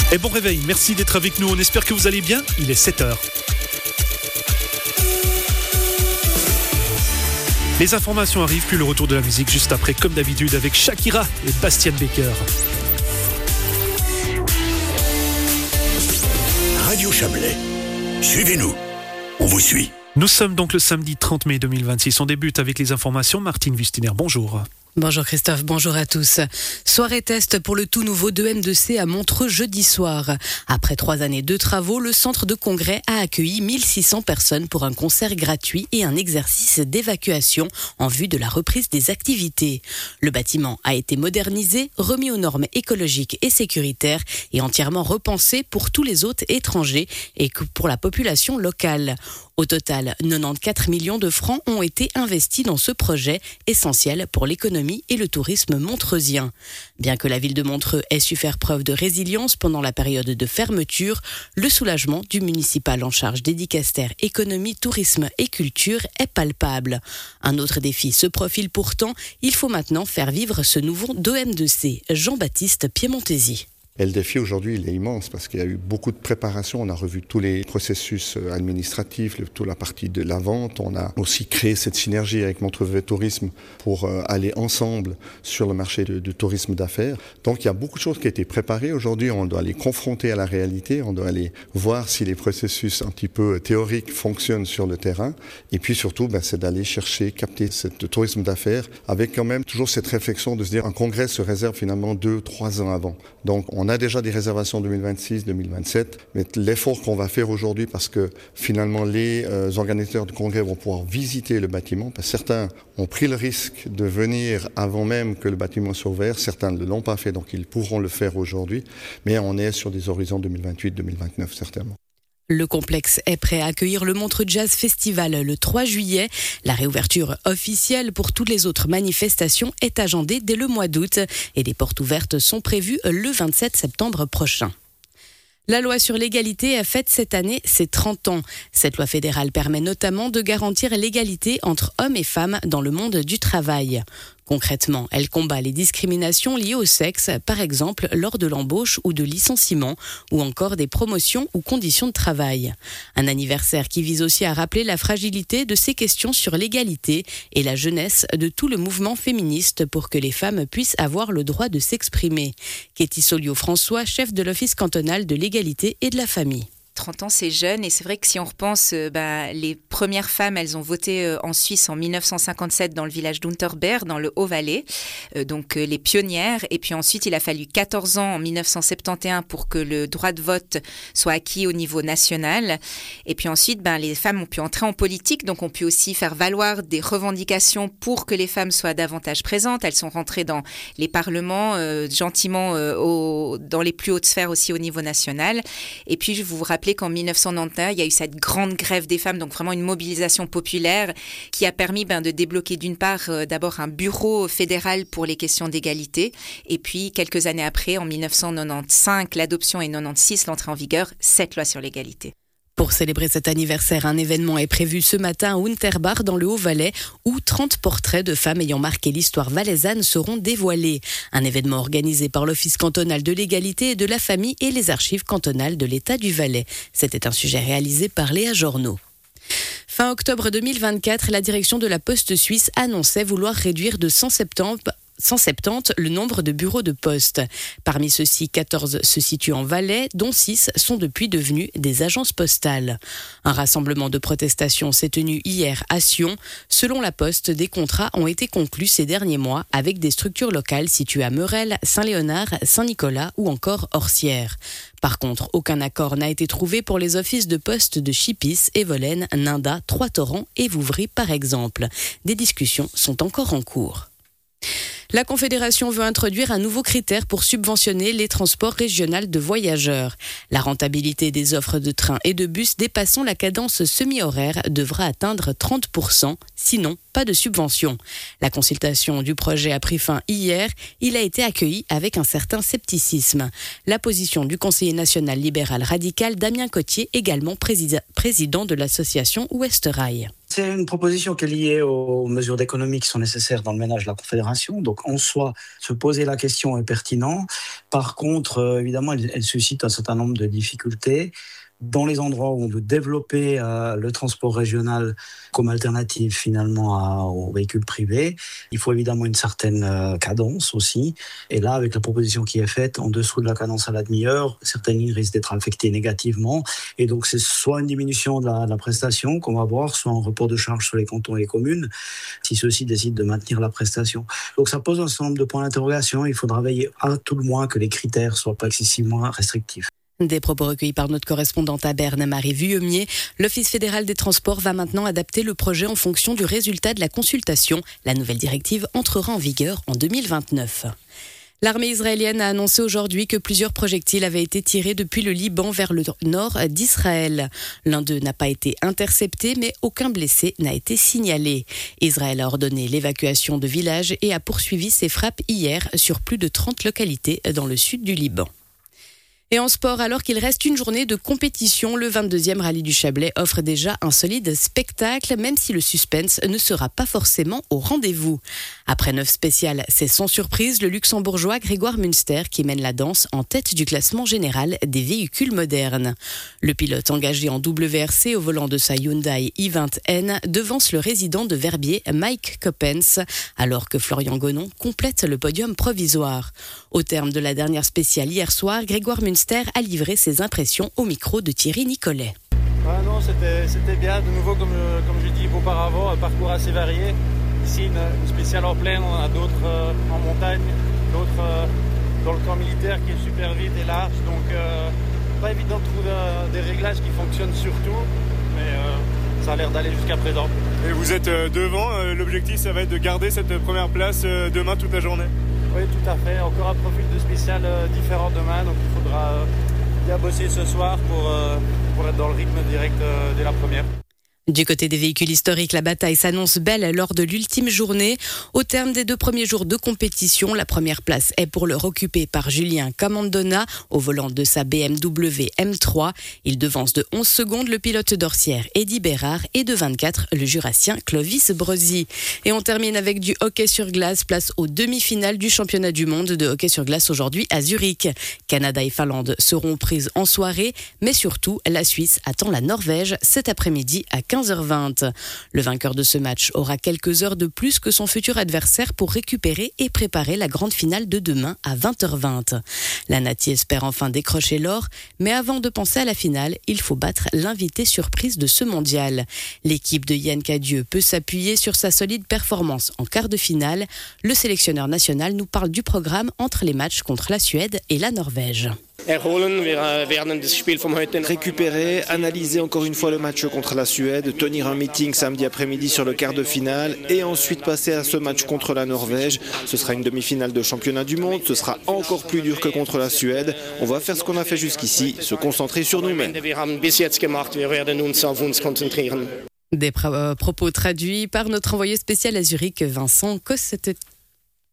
Et bon réveil, merci d'être avec nous, on espère que vous allez bien, il est 7h. Les informations arrivent, puis le retour de la musique juste après, comme d'habitude, avec Shakira et Bastian Becker. Radio Chablais, suivez-nous, on vous suit. Nous sommes donc le samedi 30 mai 2026, on débute avec les informations. Martine Wustiner, bonjour. Bonjour Christophe, bonjour à tous. Soirée test pour le tout nouveau 2M2C à Montreux jeudi soir. Après 3 années de travaux, le centre de congrès a accueilli 1600 personnes pour un concert gratuit et un exercice d'évacuation en vue de la reprise des activités. Le bâtiment a été modernisé, remis aux normes écologiques et sécuritaires et entièrement repensé pour tous les hôtes étrangers et pour la population locale. Au total, 94 millions de francs ont été investis dans ce projet essentiel pour l'économie et le tourisme montreusien. Bien que la ville de Montreux ait su faire preuve de résilience pendant la période de fermeture, le soulagement du municipal en charge des dicastères économie, tourisme et culture est palpable. Un autre défi se profile pourtant, il faut maintenant faire vivre ce nouveau 2M2C. Jean-Baptiste Piemontesi. Et le défi aujourd'hui, il est immense parce qu'il y a eu beaucoup de préparation. On a revu tous les processus administratifs, toute la partie de la vente. On a aussi créé cette synergie avec Montreux Tourisme pour aller ensemble sur le marché du tourisme d'affaires. Donc il y a beaucoup de choses qui ont été préparées. Aujourd'hui, on doit les confronter à la réalité. On doit aller voir si les processus un petit peu théoriques fonctionnent sur le terrain. Et puis surtout, c'est d'aller chercher, capter ce tourisme d'affaires avec quand même toujours cette réflexion de se dire un congrès se réserve finalement 2-3 ans avant. Donc on a déjà des réservations 2026, 2027, mais l'effort qu'on va faire aujourd'hui, parce que finalement les organisateurs du congrès vont pouvoir visiter le bâtiment, parce que certains ont pris le risque de venir avant même que le bâtiment soit ouvert, certains ne l'ont pas fait, donc ils pourront le faire aujourd'hui, mais on est sur des horizons 2028-2029 certainement. Le complexe est prêt à accueillir le Montreux Jazz Festival le 3 juillet. La réouverture officielle pour toutes les autres manifestations est agendée dès le mois d'août et les portes ouvertes sont prévues le 27 septembre prochain. La loi sur l'égalité a fête cette année ses 30 ans. Cette loi fédérale permet notamment de garantir l'égalité entre hommes et femmes dans le monde du travail. Concrètement, elle combat les discriminations liées au sexe, par exemple lors de l'embauche ou de licenciement, ou encore des promotions ou conditions de travail. Un anniversaire qui vise aussi à rappeler la fragilité de ces questions sur l'égalité et la jeunesse de tout le mouvement féministe pour que les femmes puissent avoir le droit de s'exprimer. Katie Soliot-François, chef de l'Office cantonal de l'égalité et de la famille. 30 ans, c'est jeune et c'est vrai que si on repense, les premières femmes, elles ont voté en Suisse en 1957 dans le village d'Unterberg, dans le Haut-Valais, donc les pionnières. Et puis ensuite, il a fallu 14 ans en 1971 pour que le droit de vote soit acquis au niveau national. Et puis ensuite, les femmes ont pu entrer en politique, donc ont pu aussi faire valoir des revendications pour que les femmes soient davantage présentes. Elles sont rentrées dans les parlements, gentiment dans les plus hautes sphères aussi au niveau national. Et puis, je vous rappelle qu'en 1991, il y a eu cette grande grève des femmes, donc vraiment une mobilisation populaire qui a permis de débloquer d'une part d'abord un bureau fédéral pour les questions d'égalité et puis quelques années après, en 1995, l'adoption et 1996, l'entrée en vigueur, cette loi sur l'égalité. Pour célébrer cet anniversaire, un événement est prévu ce matin à Unterbach dans le Haut-Valais où 30 portraits de femmes ayant marqué l'histoire valaisanne seront dévoilés. Un événement organisé par l'Office cantonal de l'égalité et de la famille et les archives cantonales de l'État du Valais. C'était un sujet réalisé par Léa Journeau. Fin octobre 2024, la direction de la Poste suisse annonçait vouloir réduire de 170 le nombre de bureaux de poste. Parmi ceux-ci, 14 se situent en Valais, dont 6 sont depuis devenus des agences postales. Un rassemblement de protestation s'est tenu hier à Sion. Selon la Poste, des contrats ont été conclus ces derniers mois avec des structures locales situées à Meurel, Saint-Léonard, Saint-Nicolas ou encore Orsières. Par contre, aucun accord n'a été trouvé pour les offices de poste de Chipis, Evolène, Ninda, Trois-Torrents et Vouvry par exemple. Des discussions sont encore en cours. La Confédération veut introduire un nouveau critère pour subventionner les transports régionaux de voyageurs. La rentabilité des offres de trains et de bus dépassant la cadence semi-horaire devra atteindre 30%, sinon pas de subvention. La consultation du projet a pris fin hier. Il a été accueilli avec un certain scepticisme. La position du conseiller national libéral radical Damien Cotier, également président de l'association Ouest Rail. C'est une proposition qui est liée aux mesures d'économie qui sont nécessaires dans le ménage de la Confédération. Donc, en soi, se poser la question est pertinent. Par contre, évidemment, elle suscite un certain nombre de difficultés. Dans les endroits où on veut développer le transport régional comme alternative finalement aux véhicules privés, il faut évidemment une certaine cadence aussi. Et là, avec la proposition qui est faite, en dessous de la cadence à la demi-heure, certaines lignes risquent d'être affectées négativement. Et donc, c'est soit une diminution de la prestation qu'on va voir, soit un report de charges sur les cantons et les communes, si ceux-ci décident de maintenir la prestation. Donc, ça pose un certain nombre de points d'interrogation. Il faudra veiller à tout le moins que les critères soient pas excessivement restrictifs. Des propos recueillis par notre correspondante à Berne, Marie Vuillemier. L'Office fédéral des transports va maintenant adapter le projet en fonction du résultat de la consultation. La nouvelle directive entrera en vigueur en 2029. L'armée israélienne a annoncé aujourd'hui que plusieurs projectiles avaient été tirés depuis le Liban vers le nord d'Israël. L'un d'eux n'a pas été intercepté, mais aucun blessé n'a été signalé. Israël a ordonné l'évacuation de villages et a poursuivi ses frappes hier sur plus de 30 localités dans le sud du Liban. Et en sport, alors qu'il reste une journée de compétition, le 22e rallye du Chablais offre déjà un solide spectacle, même si le suspense ne sera pas forcément au rendez-vous. Après 9 spéciales, c'est sans surprise le luxembourgeois Grégoire Münster qui mène la danse en tête du classement général des véhicules modernes. Le pilote engagé en WRC au volant de sa Hyundai i20N devance le résident de Verbier, Mike Coppens, alors que Florian Gonon complète le podium provisoire. Au terme de la dernière spéciale hier soir, Grégoire Münster a livré ses impressions au micro de Thierry Nicolet. Ah non, c'était bien. De nouveau, comme je dis auparavant, un parcours assez varié. Ici, une spéciale en plaine, on a d'autres en montagne, d'autres dans le camp militaire qui est super vite et large. Donc, pas évident de trouver des réglages qui fonctionnent surtout, mais ça a l'air d'aller jusqu'à présent. Et vous êtes devant, l'objectif ça va être de garder cette première place demain toute la journée? Oui, tout à fait. Encore un profil de spécial différent demain, donc il faudra bien bosser ce soir pour être dans le rythme direct dès la première. Du côté des véhicules historiques, la bataille s'annonce belle lors de l'ultime journée. Au terme des 2 premiers jours de compétition, la première place est pour l'heure occupée par Julien Camandona au volant de sa BMW M3. Il devance de 11 secondes le pilote d'Orsières Eddy Bérard et de 24 le jurassien Clovis Brozy. Et on termine avec du hockey sur glace, place aux demi-finales du championnat du monde de hockey sur glace aujourd'hui à Zurich. Canada et Finlande seront prises en soirée, mais surtout la Suisse attend la Norvège cet après-midi à 15h20. Le vainqueur de ce match aura quelques heures de plus que son futur adversaire pour récupérer et préparer la grande finale de demain à 20h20. La Nati espère enfin décrocher l'or, mais avant de penser à la finale, il faut battre l'invité surprise de ce mondial. L'équipe de Yann Cadieux peut s'appuyer sur sa solide performance en quart de finale. Le sélectionneur national nous parle du programme entre les matchs contre la Suède et la Norvège. Récupérer, analyser encore une fois le match contre la Suède, tenir un meeting samedi après-midi sur le quart de finale et ensuite passer à ce match contre la Norvège. Ce sera une demi-finale de championnat du monde, ce sera encore plus dur que contre la Suède. On va faire ce qu'on a fait jusqu'ici, se concentrer sur nous-mêmes. Des propos traduits par notre envoyé spécial à Zurich, Vincent Cosset.